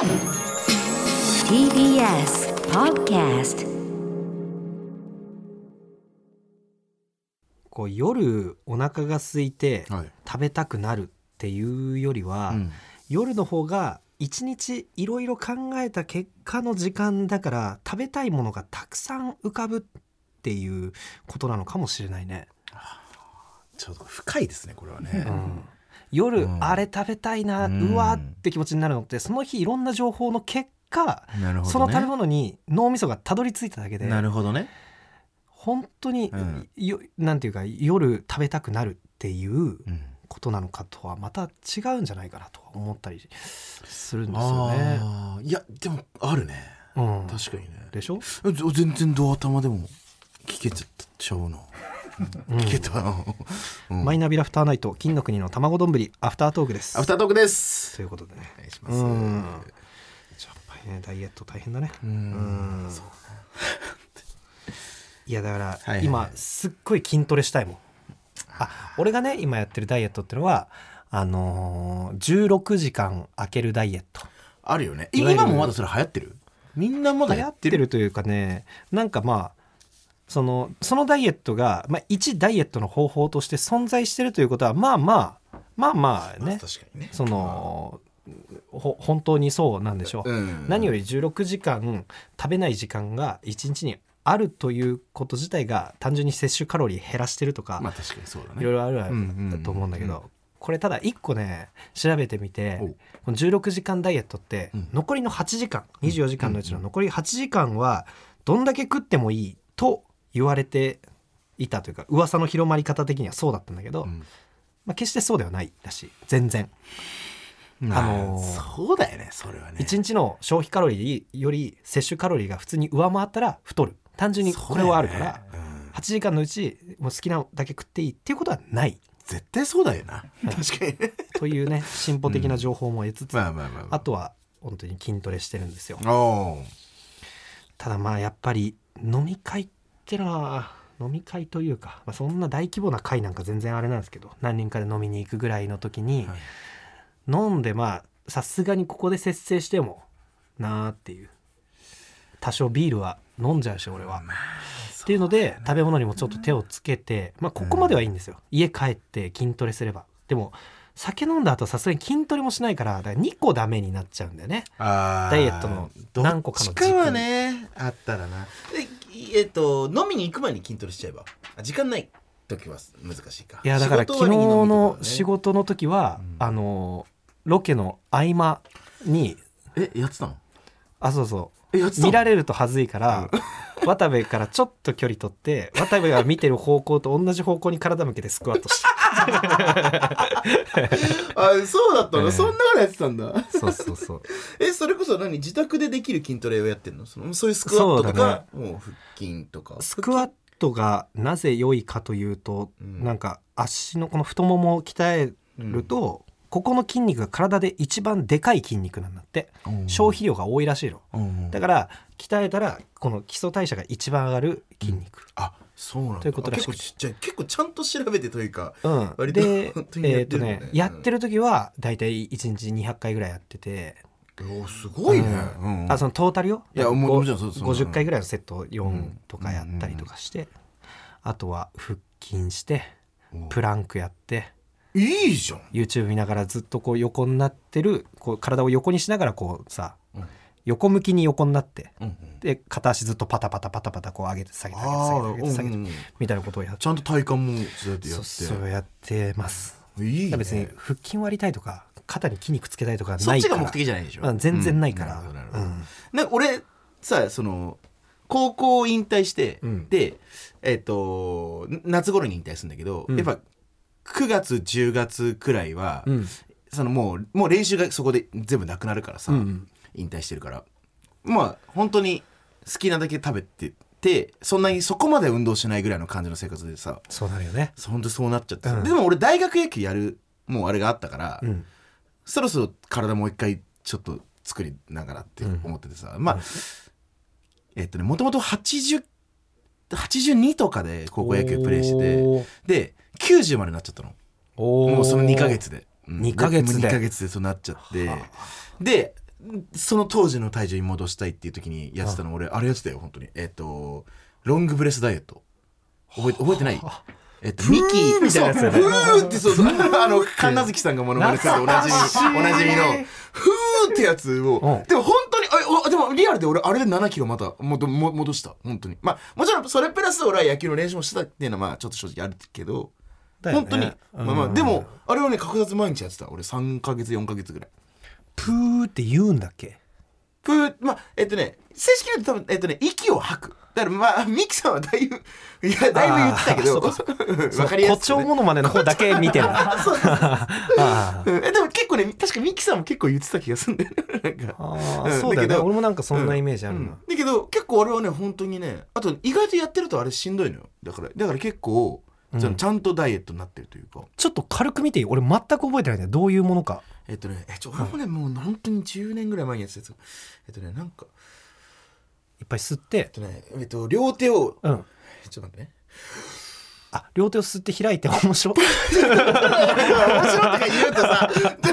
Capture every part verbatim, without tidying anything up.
ティービーエス Podcast。 こう夜お腹が空いてはい食べたくなるっていうよりは、 うん、 夜の方が一日いろいろ考えた結果の時間だから食べたいものがたくさん浮かぶっていうことなのかもしれないね。 ちょっと深いですねこれはね、 うん、夜、うん、あれ食べたいな、うん、うわって気持ちになるのってその日いろんな情報の結果、ね、その食べ物に脳みそがたどり着いただけで、 なるほどね、 本当に、うん、よなんていうか夜食べたくなるっていうことなのかとはまた違うんじゃないかなと思ったりするんですよね。 あいやでもあるね、うん、確かにね。 でしょ。 全然ドア頭でも聞けちゃうな聞けたな、 うん、マイナビラフターナイト金の国の卵丼アフタートークです。 アフタートークですということでね、 お願いします。 うん、やっぱりねダイエット大変だね。うんうんそういやだから、はいはいはい、今すっごい筋トレしたいもん。あ俺がね今やってるダイエットってのはあのー、じゅうろくじかん空けるダイエットあるよね。今もまだそれ流行ってる？みんなまだやってる？流行ってるというかね、なんかまあそのそのダイエットが、まあ、一ダイエットの方法として存在してるということはまあまあまあまあね、 確かにね、 そのほ本当にそうなんでしょう、うん、何よりじゅうろくじかん食べない時間がいちにちにあるということ自体が単純に摂取カロリー減らしてるとか、 まあ確かにそうだね、 いろいろあると思うんだけど、うんうんうん、これただいっこね調べてみて、このじゅうろくじかんダイエットって残りのはちじかん、うん、にじゅうよじかんのうちの残りはちじかんはどんだけ食ってもいいと言われていたというか噂の広まり方的にはそうだったんだけど、うんまあ、決してそうではないらしい。全然あのー、そうだよねそれはね。 いちにちの消費カロリーより摂取カロリーが普通に上回ったら太る、単純にこれはあるから、ねうん、はちじかんのうちもう好きなだけ食っていいっていうことはない。 絶対そうだよな確かにねというね進歩的な情報も得つつ、うんまあまあまあまあ、あとは本当に筋トレしてるんですよ。ただまあやっぱり飲み会ってのは飲み会というか、まあ、そんな大規模な会なんか全然あれなんですけど何人かで飲みに行くぐらいの時に、はい、飲んでまあさすがにここで節制してもなーっていう、多少ビールは飲んじゃうし俺は、まあっていうので食べ物にもちょっと手をつけて、まあ、ここまではいいんですよ、うん、家帰って筋トレすれば。でも酒飲んだ後さすがに筋トレもしないからだからにこダメになっちゃうんだよね。 あダイエットの何個かの軸どっちかはねあったらな。ええっと飲みに行く前に筋トレしちゃえば時間ない時は難しいか。 いやだから昨日の仕事の時は、うん、あのロケの合間にえやってたの？ あそうそう見られると恥ずいから、うん、渡部からちょっと距離取って渡部が見てる方向と同じ方向に体向けてスクワットしてあそうだったの、えー、そんなことやってたんだそうそうそうえそれこそ何自宅でできる筋トレをやってんの？そのそういうスクワットとか、ね、もう腹筋とか。 スクワットがなぜ良いかというと、うん、なんか足のこの太ももを鍛えると、うんここの筋肉が体で一番でかい筋肉なんだって、うん、消費量が多いらしいの、うん、だから鍛えたらこの基礎代謝が一番上がる筋肉、うん、 あそうなんだということらしくて結構、結構ちゃんと調べてというか、 うん、割とで本当にやってるね、えーとねやってる時はだいたいいちにちにひゃっかいぐらいやってて、 おすごいね、 うんうん、あそのトータルよ。 いやもちろんそうそうごじゅっかいぐらいのセットよんとかやったりとかして、うんうんうん、あとは腹筋してプランクやっていいじゃん。 YouTube 見ながらずっとこう横になってるこう体を横にしながらこうさ、うん、横向きに横になって、うんうん、で片足ずっとパタパタパタパタこう上げて下げて下げて下げて、うんうん、みたいなことをやってちゃんと体幹もそうやってやってそうそうやってます。 いいね。 別に腹筋割りたいとか肩に筋肉つけたいとかないから、 そっちが目的じゃないでしょ、 まあ、全然ないから、うんうん、なんか俺さその高校を引退して、うん、でえっ、ー、と夏頃に引退するんだけど、うん、やっぱくがつじゅうがつくらいは、うん、そのもう、もう練習がそこで全部なくなるからさ、うんうん、引退してるからまあ本当に好きなだけ食べててそんなにそこまで運動しないぐらいの感じの生活でさそうなるよね。 本当そうなっちゃって、うん、でも俺大学野球やるもうあれがあったから、うん、そろそろ体もう一回ちょっと作りながらって思っててさ、うん、まあ、うん、えっとねもともとはちじゅう、はちじゅうにとかで高校野球プレーしてできゅうじゅうまでなっちゃったの。もうそのにかげつで、 うん、にかげつでにかげつでそうなっちゃってでその当時の体重に戻したいっていう時にやってたの、俺あれやってたよ本当に。えっとロングブレスダイエット覚えて覚えてない？えっと、ミキみたいなやつだね。 ふーってそうそうあの神奈月さんがモノマネするおなじみおなじみのふーってやつを、うん、でも本当にあでもリアルで俺あれでななキロまたもも戻した本当に。まあもちろんそれプラス俺は野球の練習もしてたっていうのはまあちょっと正直あるけど、ね、本当に、うん、まあまあでもあれはね確実毎日やってた俺さんかげつよんかげつぐらい。 プーって言うんだっけ？ プーまあえっとね正式に言うと多分えっとね息を吐く。だからまあミキさんはだいぶいやだいぶ言ってたけど分かりやすく、ね、 誇張ものまでの方だけ見てるそうそうそうえでも結構ね確かミキさんも結構言ってた気がするんだよねなんかあ、うん、そうだよね。俺もなんかそんなイメージあるな、うんうん、 だけど結構俺はね本当にねあと意外とやってるとあれしんどいのよ。だからだから結構、うん、ちゃんとダイエットになってるというか。 ちょっと軽く見ていい？俺全く覚えてないんだよどういうものか。 えっとねえちょ俺もね、うん、もう本当にじゅうねんぐらい前にやってたやつ。えっとねなんかいっぱい吸って、 えっとねえっと、両手を、 うん、 ちょっと待ってねあ両手を吸って開いて面白い面白いとか言うとさ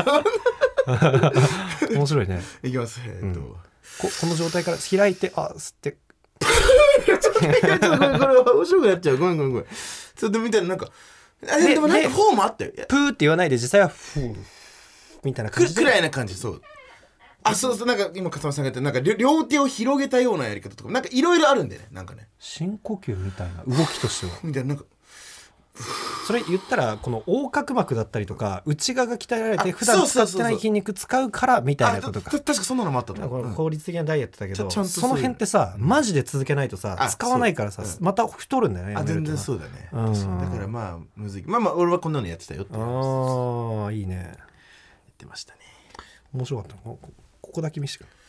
面白いね。 いきます、えっとうん、こ, この状態から開いてあ吸ってちょっとこれ面白くなっちゃうごめんごめんごめんちょっとみたいななんかあででもなんかフォームあったよ。 プーって言わないで実際はフーみたいな感じでくらいな感じ。そうあそうそうなんか今勝間さんが言ったなんか両手を広げたようなやり方とかなんかいろいろあるんでねなんかね深呼吸みたいな動きとしてはみたいななんかそれ言ったらこの横隔膜だったりとか内側が鍛えられて普段使ってない筋肉使うからみたいなことか。 確かそんなのもあったと思う。 これ効率的なダイエットだけど、うん、 そその辺ってさマジで続けないとさ使わないからさ、うん、また太るんだよね。 あ全然そうだね、うん、だからまあむずいまあまあ俺はこんなのやってたよってああいいねやってましたね。 面白かった。ここだけ見せてくれ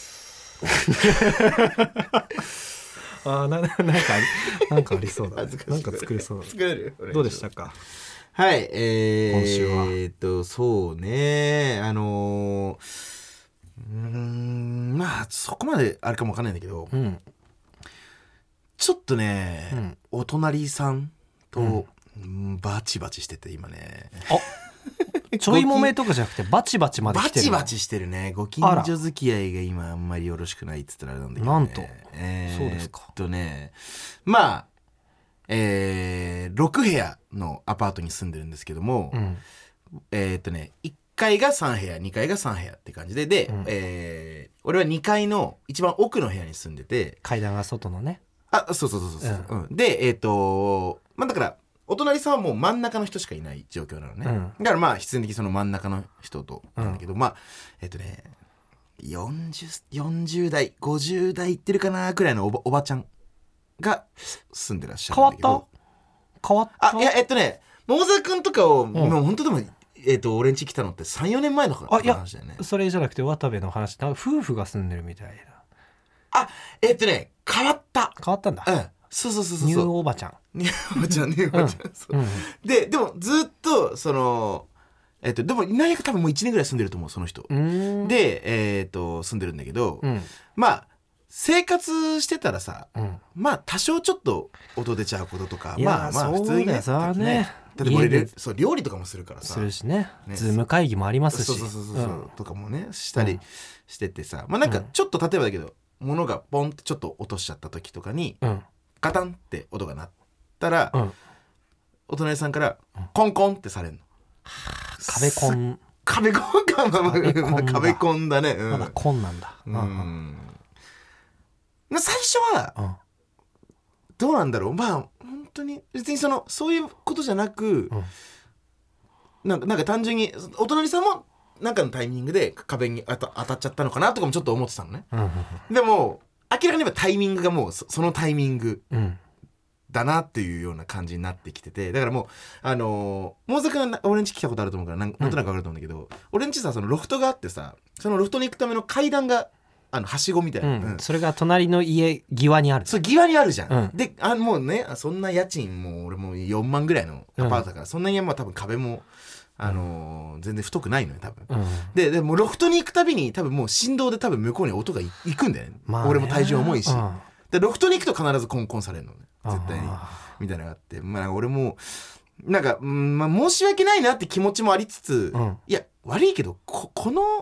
あな, なんかなんかありそうだ、ね、なんか作れそうだ、ね、 作れるどうでしたか？ はいえー、 今週はえー、っとそうねあのー、うーんまあそこまであれかもわかんないんだけど、うん、ちょっとね、うん、お隣さんと、うん、バチバチしてて今ねあちょいもめとかじゃなくてバチバチまで来てる。 バチバチしてるね。ご近所付き合いが今あんまりよろしくないっつったらあれなんだけど、ね、 なんと、 えー、 そうですか。 えっとねまあえー、ろく部屋のアパートに住んでるんですけども、うん、えー、っとねいっかいがさん部屋にかいがさん部屋って感じでで、うん、えー、俺はにかいの一番奥の部屋に住んでて階段が外のねあそうそうそうそう、うんうん、でえー、っとまあだからお隣さんはもう真ん中の人しかいない状況なのね、うん、だからまあ必然的にその真ん中の人となんだけど、うん、まあえっとねよんじゅう、よんじゅう代ごじゅう代いってるかなくらいのお ば, おばちゃんが住んでらっしゃるんだけど。 変わった変わったあいやえっとね桃沢くんとかを、うん、もう本当でもえっと俺ん家来たのって さん,よ 年前の話だよね。 あいやそれじゃなくて渡部の話夫婦が住んでるみたいな。 あえっとね変わった変わったんだ。 うんそうそうそうそうニューおばちゃんニューおばちゃんニューおばちゃん、うん、そう、うん、ででもずっとそのえっとでも何やか多分もういちねんぐらい住んでると思うその人でえー、っと住んでるんだけど、うん、まあ生活してたらさ、うん、まあ多少ちょっと音出ちゃうこととかまあまあ普通にねねだってこれそう料理とかもするからさするし ね, ねズーム会議もありますしそうそうそうそう、うん、とかもねしたりしててさ、まあなんかちょっと例えばだけど、うん、物がポンってちょっと落としちゃった時とかに、うんガタンって音が鳴ったら、うん、お隣さんからコンコンってされるの、 はあ、壁コン壁コンか壁コンだね、うん、 まだコンなんだ、うんうんうん、最初は、うん、どうなんだろうまあ本当に別にそのそういうことじゃなく、うん、なんかなんか単純にお隣さんもなんかのタイミングで壁に当た、当たっちゃったのかなとかもちょっと思ってたのね、うんうんうん、でも明らかにタイミングがもう そ, そのタイミングだなっていうような感じになってきててだからもうあのー、もうざくん俺ん家来たことあると思うからなんなんとなく分かると思うんだけど、うん、俺ん家さそのロフトがあってさそのロフトに行くための階段があのはしごみたいな、うんうん、それが隣の家際にあるそう際にあるじゃん、うん、であもうねそんな家賃もう俺もよんまんぐらいのアパートだから、うん、そんなにまあ多分壁もあのーうん、全然太くないのよ多分、うん、ででもロフトに行くたびに多分もう振動で多分向こうに音がい行くんだよね、まあ、ね俺も体重重いし、うん、でロフトに行くと必ずコンコンされるのね絶対にみたいなのがあって、まあ、俺もなんか、うんまあ、申し訳ないなって気持ちもありつつ、うん、いや悪いけど こ, この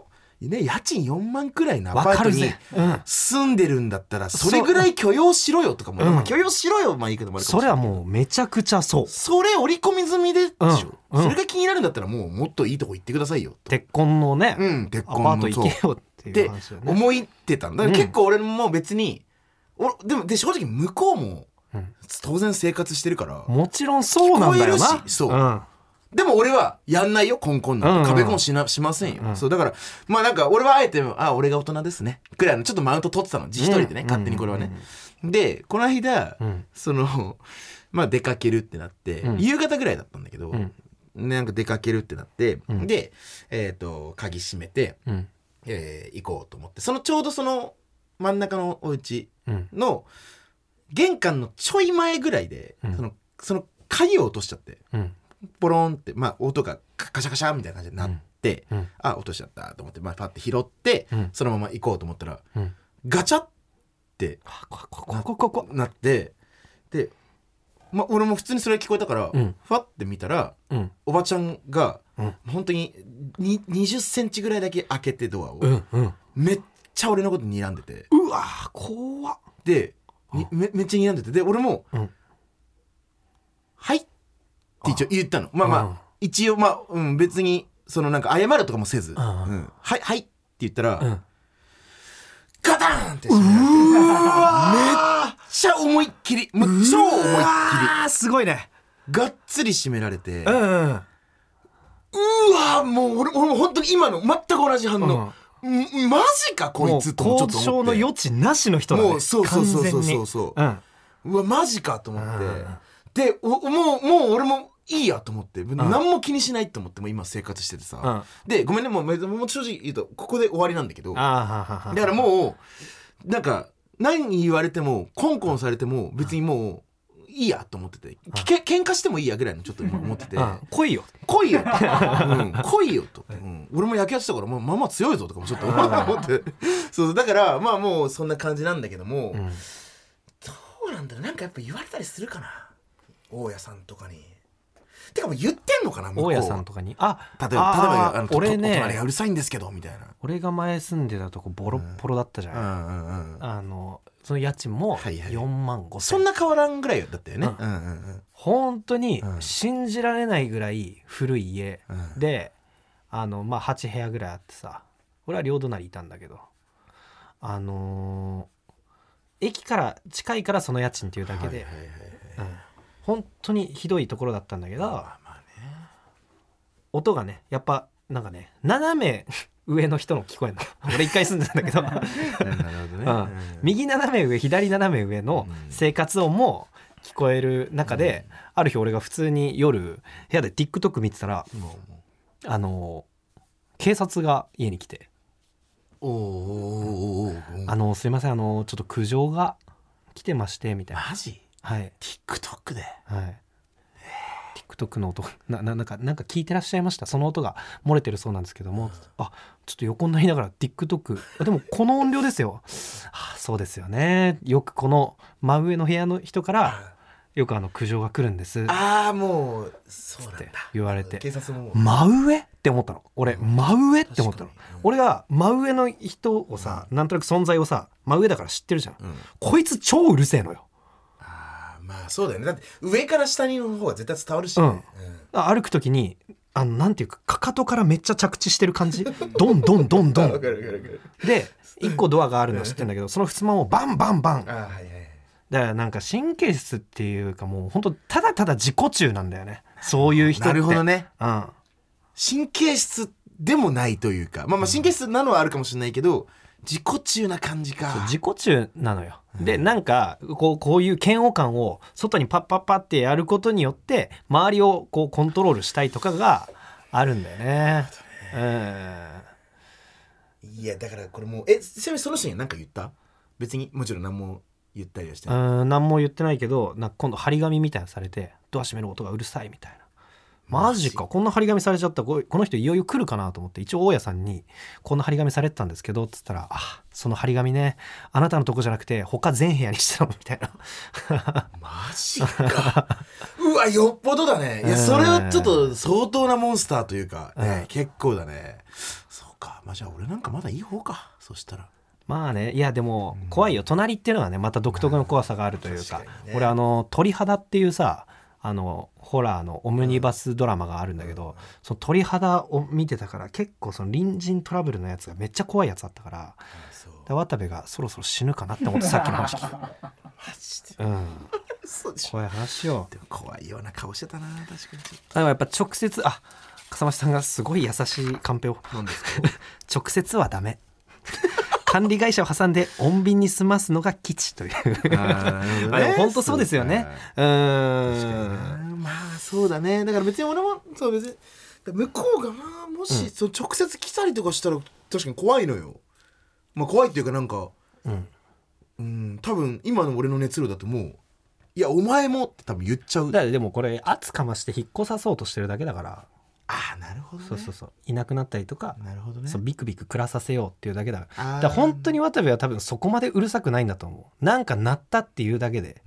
ね、家賃よんまんくらいのアパートに住んでるんだったらそれぐらい許容しろよとかも、まあ、許容しろよまあいいけどもあるかもしれない。 それはもうめちゃくちゃそう。 それ織り込み済みでしょ、 うん、 それが気になるんだったらもうもっといいとこ行ってくださいよと。 鉄痕のね、 うん、鉄痕のアパート行けよっていう話だよね。 って思ってたんだから結構俺も別に、うん、でもで正直向こうも当然生活してるから、 もちろんそうなんだよな。 聞こえるしそう、うんでも俺はやんないよ、コンコンなんて壁コンしな、しませんよ、うん、そうだからまあなんか俺はあえてあ俺が大人ですねくらいのちょっとマウント取ってたの自一人でね、うん、勝手にこれはね、うん、でこの間、うん、そのまあ出かけるってなって、うん、夕方ぐらいだったんだけど、うん、なんか出かけるってなって、うん、でえっ、ー、と鍵閉めて、うんえー、行こうと思って、そのちょうどその真ん中のお家の玄関のちょい前ぐらいで、うん、そのその鍵を落としちゃって、うんポロンって、まあ、音がカシャカシャみたいな感じになって、うん、あ落としちゃったと思って、まあ、パッて拾って、うん、そのまま行こうと思ったら、うん、ガチャってなってで、まあ、俺も普通にそれ聞こえたから、うん、ファッて見たら、うん、おばちゃんが、うん、本当にににじゅっセンチぐらいだけ開けてドアを、うんうん、めっちゃ俺のこと睨んでて、 うわー怖っでめ, めっちゃ睨んでて、で俺も、うん、はいって一応言ったの。まあまあ、うん、一応まあ、うん、別にそのなんか謝るとかもせず、うんうん、はいはいって言ったら、うん、ガタンって閉められて、うわめっちゃ思いっきり、もう超思いっきり、 あすごいね、 がっつり閉められて、 うんうん、うわもう俺俺も本当に今の全く同じ反応、うん、マジかこいつとちょっと思って、 交渉の余地なしの人だね、 もうそうそうそうそうそうそう、うん、うわマジかと思って、うん、でおもうもう俺もいいやと思って、うん、何も気にしないと思っても今生活しててさ、うん、でごめんねもう、もう正直言うとここで終わりなんだけど、 あだからもうなんか何言われてもコンコンされても別にもういいやと思ってて、け喧嘩してもいいやぐらいのちょっと今思ってて、 来いよ来いよ、うん、来いよと、うん、俺も焼きやってたからまあまあ強いぞとかもちょっと思ってそうだからまあもうそんな感じなんだけども、うん、どうなんだろう、なんかやっぱ言われたりするかな大家さんとかに。てかもう言ってんのかな向こう大家さんとかに、あ例えば例えばあの俺ね隣がうるさいんですけどみたいな、 俺が前住んでたとこボロッボロだったじゃない、うんうんうんうん、あのその家賃もよんまんごせん、 そんな変わらんぐらいだったよね、うんうんうん、 本当に信じられないぐらい古い家、うん、であの、まあ、はちへやぐらいあってさ、俺は両隣いたんだけど、あのー、駅から近いからその家賃っていうだけで、はいはいはいはい、うん本当にひどいところだったんだけど、まあまあね、音がねやっぱなんかね斜め上の人の聞こえるの俺一回住んでたんだけどなるほどね、うん、右斜め上左斜め上の生活音も聞こえる中で、うん、ある日俺が普通に夜部屋で TikTok 見てたら、うん、あの警察が家に来て、 おおあのすいませんあのちょっと苦情が来てましてみたいな。 マジはい、 TikTok で、 はい、TikTok の音 な, な, なんかなんか聞いてらっしゃいました、その音が漏れてるそうなんですけども、うん、あちょっと横になりながら TikTok でもこの音量ですよあそうですよね、よくこの真上の部屋の人からよくあの苦情が来るんです、 ああもうそうなんだって言われて、 警察も真上って思ったの俺、うん、真上って思ったの、うん、俺が真上の人をさ、うん、なんとなく存在をさ真上だから知ってるじゃん、うん、こいつ超うるせえのよ。 まあそうだよね、だって上から下にの方が絶対伝わるし、ねうんうん、歩くときにあのなんていうかかかとからめっちゃ着地してる感じドンドンドンドンでいっこドアがあるの知ってるんだけどその襖をバンバンバン、あ、はいはい、だからなんか神経質っていうかもう本当ただただ自己中なんだよねそういう人って。 なるほどね、 うん、 神経質でもないというか、まあ、まあ神経質なのはあるかもしれないけど、うん自己中な感じか。 自己中なのよ、うん、でなんかこう、こういう嫌悪感を外にパッパッパってやることによって周りをこうコントロールしたいとかがあるんだよね、 うん、いやだからこれもうえちなみにその人に何か言った？別にもちろん何も言ったりはしてない。 うん何も言ってないけどなんか今度張り紙みたいなのされてドア閉める音がうるさいみたいな。マジかこんな張り紙されちゃったこの人いよいよ来るかなと思って一応大家さんにこんな張り紙されてたんですけどっつったらあその張り紙ねあなたのとこじゃなくて他全部屋にしてたのみたいなマジかうわよっぽどだね。いやそれはちょっと相当なモンスターというか、ね、結構だね。そっか、まあじゃあ俺なんかまだいい方か。そしたらまあね、いやでも怖いよ、隣っていうのはねまた独特の怖さがあるというか、まあね、俺あの鳥肌っていうさあのホラーのオムニバスドラマがあるんだけど、うん、その鳥肌を見てたから結構その隣人トラブルのやつがめっちゃ怖いやつあったから、うん、渡部がそろそろ死ぬかなって思ってさっきの話聞いたマジで、うん、怖い話よ。 でも怖いような顔してたな。確かにちょっとでもやっぱ直接あ笠間さんがすごい優しいカンペをなんですか直接はダメ管理会社を挟んで穏便に済ますのが基地というあ、ね、まあでも本当そうですよね。うーんまあそうだね。だから別に俺もそう別に向こうがまあもし、うん、そう直接来たりとかしたら確かに怖いのよ。まあ怖いっていうかなんか、うんうん、多分今の俺の熱量だともういやお前もって多分言っちゃう。 だからでもこれ圧かまして引っ越さそうとしてるだけだから。 ああなるほどね。 そうそうそういなくなったりとか、 なるほどね、 そうビクビク暮らさせようっていうだけだから。だから本当に渡部は多分そこまでうるさくないんだと思う。なんか鳴ったっていうだけで、うん、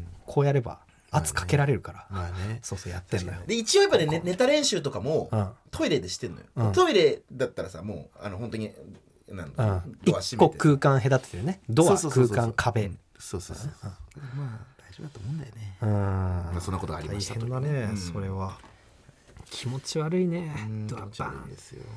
こうやれば圧かけられるから、 まあね、まあね、 そうそうやってんだよ。 で一応やっぱねネタ練習とかも、うん、トイレでしてんのよ、うん、トイレだったらさもうあの本当になんだ、うん、ドア閉めて一個空間隔ててるね。ドア空間壁、うん、 そうそうそう、うん、まあ大丈夫だと思うんだよね。 うん、 まあ、そんなことがありました。 大変だね、うん、それは気持ち悪いね。 ドアバーンですよ。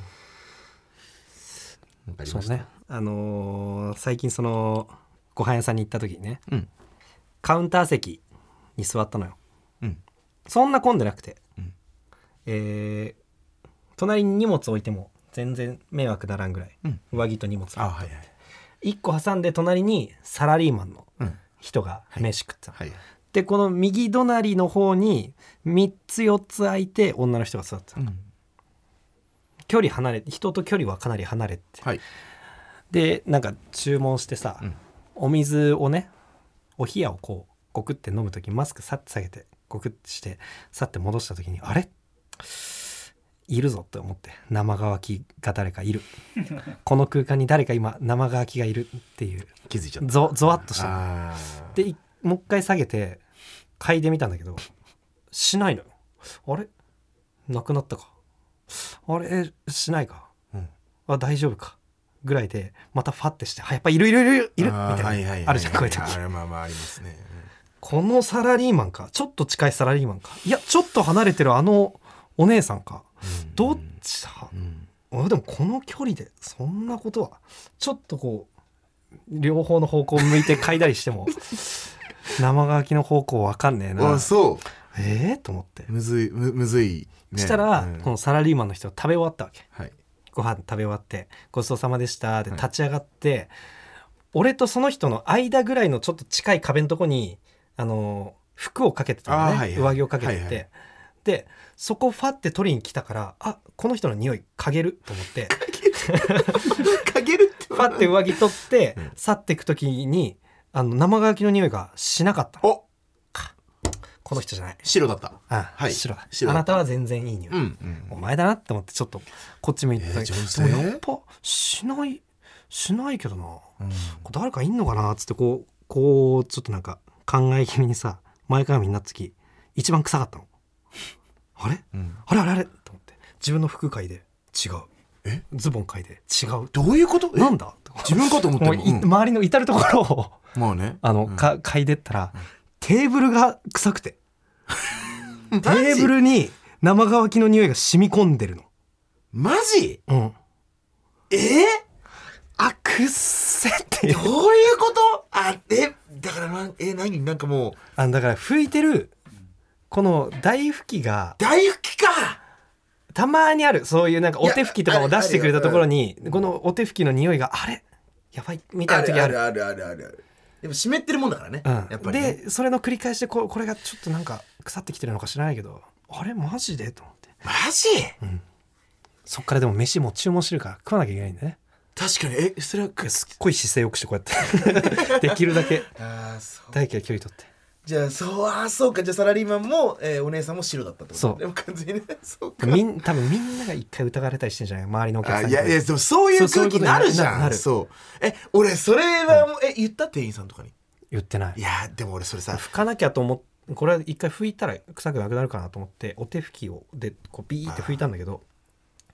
そうね、あのー、最近そのご飯屋さんに行った時にね、うん、カウンター席に座ったのよ、うん、そんな混んでなくて、うん、えー、隣に荷物置いても全然迷惑ならんぐらい、うん、上着と荷物があって、はいはい、いっこ挟んで隣にサラリーマンの人が飯食ってた、はいはい、でこの右隣の方にみっつよっつ空いて女の人が座ってた、うん、距離離れ人と距離はかなり離れて、はい、でなんか注文してさ、うん、お水をねお冷やをこうゴクって飲む時にマスクさって下げてゴクってしてさって戻した時にあれいるぞって思って、生乾きが誰かいるこの空間に誰か今生乾きがいるっていう気づいちゃった。 ゾゾワッとしたでもう一回下げて嗅いでみたんだけどしないのよ。あれなくなったか、あれしないか、うん、あ大丈夫かぐらいでまたファッてして、やっぱいるいるいるいるみたいな、はいはいはい、あるじゃんこういう時。 あまあまあありますね、うん、 このサラリーマンかちょっと近いサラリーマンかいやちょっと離れてるあのお姉さんか、うん、どっちだ、うん、でもこの距離でそんなことはちょっとこう両方の方向を向いて嗅いだりしても生乾きの方向わかんねえな。 あそうえー、と思ってむずい む, むずい、 ね、したら、うん、このサラリーマンの人が食べ終わったわけ、はい、ご飯食べ終わってごちそうさまでしたで立ち上がって、はい、俺とその人の間ぐらいのちょっと近い壁のとこにあの服をかけてたのね、はいはい、上着をかけてて、はいはい、でそこファって取りに来たからあこの人の匂い嗅げると思って嗅げるってファって上着取って、うん、去っていく時にあの生乾きの匂いがしなかったの。おこの人じゃない。 白だった。 あ、はい、白だ。白だ。あなたは全然いい匂い、うんうん、お前だなって思ってちょっとこっち向いてたけど、えー、でもやっぱしないしないけどな、うん、誰かいんのかなっつってこうこうちょっとなんか考え気味にさ前かがみになった時一番臭かったのあれ、うん、あれあれあれと思って自分の服嗅いで違う、えズボン嗅いで違う、 どういうこと、 なんだ自分かと思っても、 うん、周りの至るところをまあね、 あの、うん、か嗅いでったら、うん、テーブルが臭くてテーブルに生乾きの匂いが染み込んでるの。 マジ？ うん。 えー、 あくっせっていう。 どういうこと？あえだからなえ何なんかもうあだから拭いてるこの台拭きが台拭きかたまにあるそういうなんかお手拭きとかも出してくれたところにこのお手拭きの匂いがあれやばいみたいな時あるあるあるあるあるあるでも湿ってるもんだからね、うん、やっぱり、ね、 でそれの繰り返しで こ, これがちょっとなんか腐ってきてるのか知らないけどあれマジでと思ってマジ、 うん、そっからでも飯も注文してるから食わなきゃいけないんだね。 確かにえそれはすっごい姿勢よくしてこうやってできるだけあそう大気の距離取ってじゃあそうあそうかじゃあサラリーマンも、えー、お姉さんも白だったってことそうでも完全にねそうかみん多分みんなが一回疑われたりしてんじゃない周りのお客さんに。 いやいやでもそういう空気になるじゃん。そうそうえ俺それはもう、うん、え言った店員さんとかに言ってない。 いやでも俺それさ拭かなきゃと思ってこれは一回拭いたら臭くなくなるかなと思ってお手拭きをでこうビーって拭いたんだけど、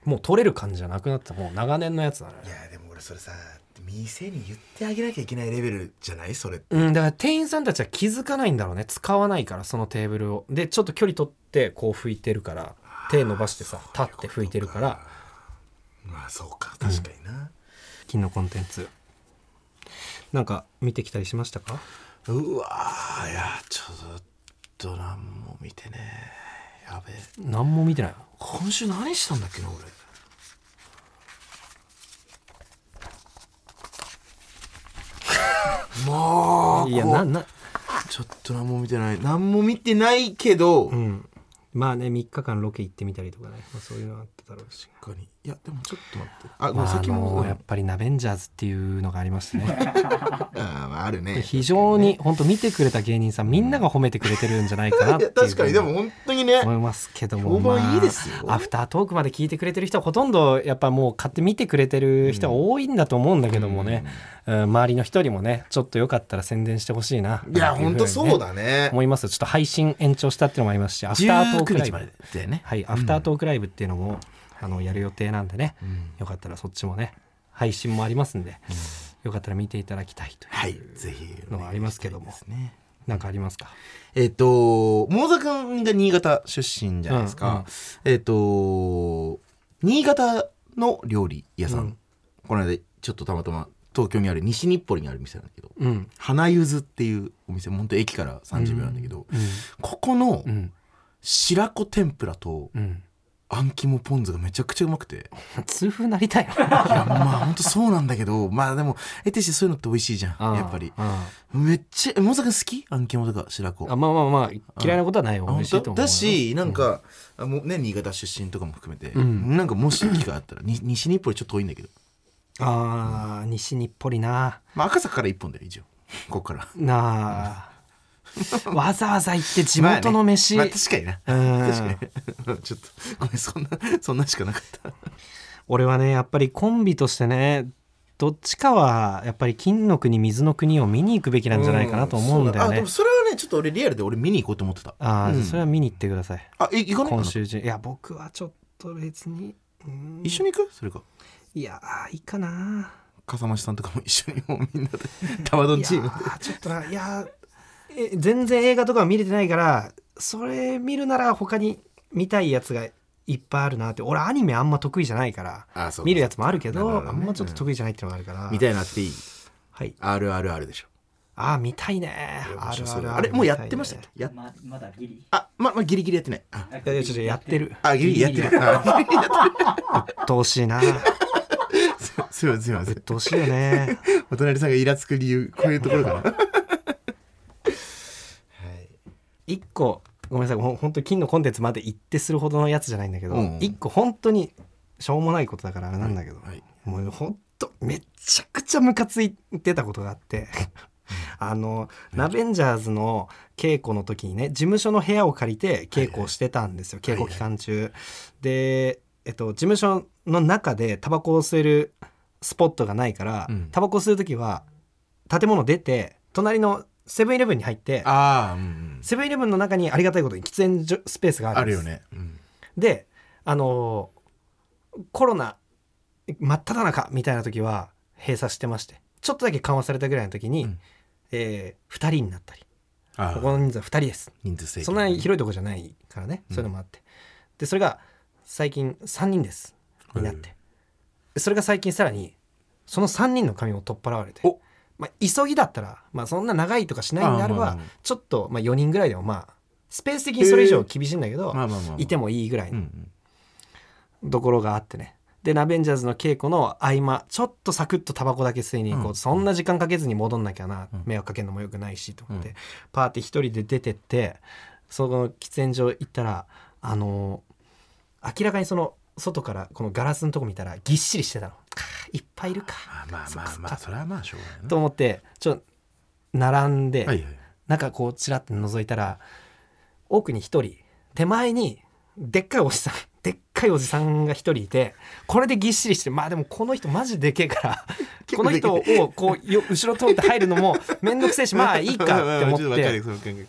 もう取れる感じじゃなくなったもう長年のやつだね。 いやでも俺それさ店に言ってあげなきゃいけないレベルじゃないそれって。 うん、だから店員さんたちは気づかないんだろうね。使わないからそのテーブルをでちょっと距離取ってこう拭いてるから手伸ばしてさ立って拭いてるから。 まあそうか確かにな、うん、 金のコンテンツなんか見てきたりしましたか？ うわーいやちょっと何も見てねやべえ何も見てない。 今週何したんだっけな俺。もういやななちょっと何も見てない何も見てないけど、 うん、まあねみっかかんロケ行ってみたりとかね、まあ、そういうのがあってたろうし。 確かに。いやでもちょっと待ってあ、 まあ、 先も、 あのやっぱりナベンジャーズっていうのがありましてねあ, あるね。 非常に本当見てくれた芸人さんみんなが褒めてくれてるんじゃないかなっていう確かにでも本当にね思いますけども、 評判いいですよ、 まあ、アフタートークまで聞いてくれてる人はほとんどやっぱもう買って見てくれてる人は多いんだと思うんだけどもね、うんうん、周りの人にもねちょっとよかったら宣伝してほしいな。 いや本当そうだね思います。ちょっと配信延長したっていうのもありますしアフタートークライブでね、 はい、アフタートークライブっていうのも、うん、あのやる予定なんでね、うん、よかったらそっちもね配信もありますんで、うん、よかったら見ていただきたいというのはありますけども、はい、ね、なんかありますか？ えっ、ー、と桃沢君が新潟出身じゃないですか、うんうん、えっ、ー、と新潟の料理屋さん、うん、この間ちょっとたまたま東京にある西日暮里にある店なんだけど、うん、花ゆずっていうお店本当駅からさんじゅうびょうなんだけど、うんうん、ここの白子天ぷらと、うんあん肝ポン酢がめちゃくちゃうまくて痛風なりたいよ。いやまあ本当そうなんだけどまあでもえてしてそういうのって美味しいじゃんやっぱり。めっちゃ桃沢君好きあん肝とか白子。 あまあまあまあ嫌いなことはないよ。美味しいと思うだしなんか、うん、もうね新潟出身とかも含めて、うん、なんかもし機会あったらに西日暮里ちょっと遠いんだけどあー、うん、西日暮里な、 まあ、赤坂から一本だよ一応ここからなあ、うんわざわざ行って地元の飯、 まあねまあ、確かにな、うん、確かにちょっとごめんそんなそんなしかなかった俺はねやっぱりコンビとしてねどっちかはやっぱり金の国水の国を見に行くべきなんじゃないかなと思うんだよね、うん、 あでもそれはねちょっと俺リアルで俺見に行こうと思ってた。 あ、うん、それは見に行ってください。 あえ行かない今週中いや僕はちょっと別に一緒に行くそれかいやいいかな笠間さんとかも一緒にもうみんなでタワドンチームでいやちょっとないやえ全然映画とかは見れてないからそれ見るなら他に見たいやつがいっぱいあるなって。俺アニメあんま得意じゃないからあ見るやつもあるけ ど, ど、ね、あんまちょっと得意じゃないっていうのがあるから、 うん、見たいなっていい、 はい、 アールアールアール でしょ。 あ見たいね。アールアールアールあれもうやってましたっけ？やま, まだギリあままギリギリやってない。あいやちょっとやってる。 あギリギリやってる。うっとうしいなすいませんすいません。 うっとうしいよね。 お隣さんがイラつく理由こういうところかないっこごめんなさいほんと金のコンテンツまで一定するほどのやつじゃないんだけど、うん、いっこ本当にしょうもないことだからあれなんだけど、はいはい、もうほんとめちゃくちゃムカついてたことがあってあのナベンジャーズの稽古の時にね事務所の部屋を借りて稽古をしてたんですよ、はいはい、稽古期間中、はいはい、で、えっと、事務所の中でタバコを吸えるスポットがないから、うん、タバコ吸う時は建物出て隣のセブンイレブンに入ってあ、うんうん、セブンイレブンの中にありがたいことに喫煙スペースがあるんです。 あるよね、うん、 であのコロナ真っ只中みたいな時は閉鎖してましてちょっとだけ緩和されたぐらいの時に、うんえー、ふたりになったりここの人数はふたりです人数制限そんなに広いとこじゃないからね、うん、そういうのもあってでそれが最近さんにんですになって、うん、それが最近さらにそのさんにんの髪を取っ払われてまあ、急ぎだったら、まあ、そんな長いとかしないんであれば、まあまあ、ちょっと、まあ、よにんぐらいでもまあスペース的にそれ以上厳しいんだけど、まあまあまあまあ、いてもいいぐらいのところがあってね。でナベンジャーズの稽古の合間ちょっとサクッとタバコだけ吸いに行こう、うん、そんな時間かけずに戻んなきゃな、うん、迷惑かけるのもよくないしと思って、うん、パーって一人で出てってその喫煙所行ったらあの明らかにその外からこのガラスのとこ見たらぎっしりしてたの。いっぱいいるかまあまあまあそれはまあしょうがないなと思ってちょっと並んで、はいはい、なんかこうチラッと覗いたら奥に一人手前にでっかいおじさんでっかいおじさんが一人いてこれでぎっしりしてまあでもこの人マジでけえからこの人をこうよ後ろ通って入るのもめんどくせえしまあいいかって思って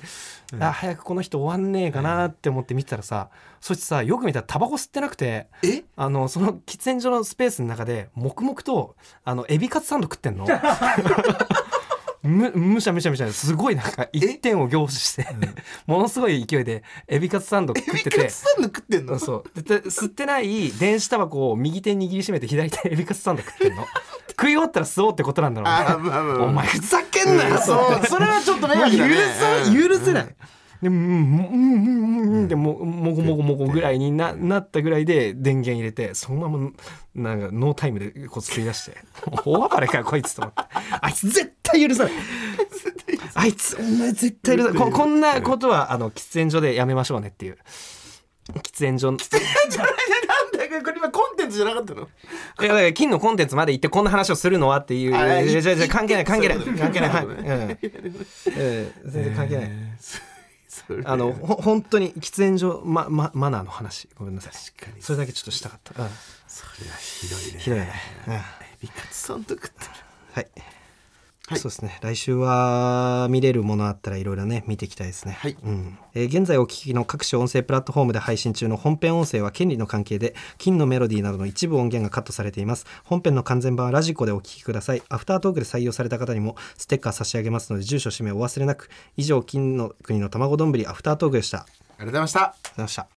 うん、あ早くこの人終わんねえかなって思って見てたらさ、そしてさよく見たらタバコ吸ってなくて、 えあのその喫煙所のスペースの中で黙々とあのエビカツサンド食ってんのむ, むしゃむしゃむしゃすごいなんか一点を凝視して、うん、ものすごい勢いでエビカツサンド食ってて、 エビカツサンド食ってんの？ そうで吸ってない電子タバコを右手に握りしめて左手エビカツサンド食ってんの食い終わったら吸おうってことなんだろうね。あ、まあまあ、お前ふざけんなよ、うん、 そうそれはちょっと迷惑だね。 許せない、うんでもうんでももごもごもごぐらいに な, なったぐらいで電源入れてそのままなんかノータイムでこう吸い出して大暴れかよこいつと思ってあいつ絶対許さないあいつお前絶対許さない こ, こんなことはあの喫煙所でやめましょうねっていう喫煙所じゃなんだこれ今コンテンツじゃなかったの？ いやだから金のコンテンツまで行ってこんな話をするのはっていうじゃじゃ関係ない関係ない関係ないはい、うんえー、全然関係ない、えーあのほ本当に喫煙所、まま、マナーの話ごめんなさい。確かにそれだけちょっとしたかった、うん、 それはひどいね。 ひどいね、うん、エビカツサンド食ったらはい、はい、そうですね。来週は見れるものあったらいろいろね見ていきたいですね、はいうんえー、現在お聞きの各種音声プラットフォームで配信中の本編音声は権利の関係で金のメロディーなどの一部音源がカットされています。本編の完全版はラジコでお聞きください。アフタートークで採用された方にもステッカー差し上げますので住所氏名お忘れなく。以上金の国の卵丼アフタートークでした。ありがとうございました。 ありがとうございました。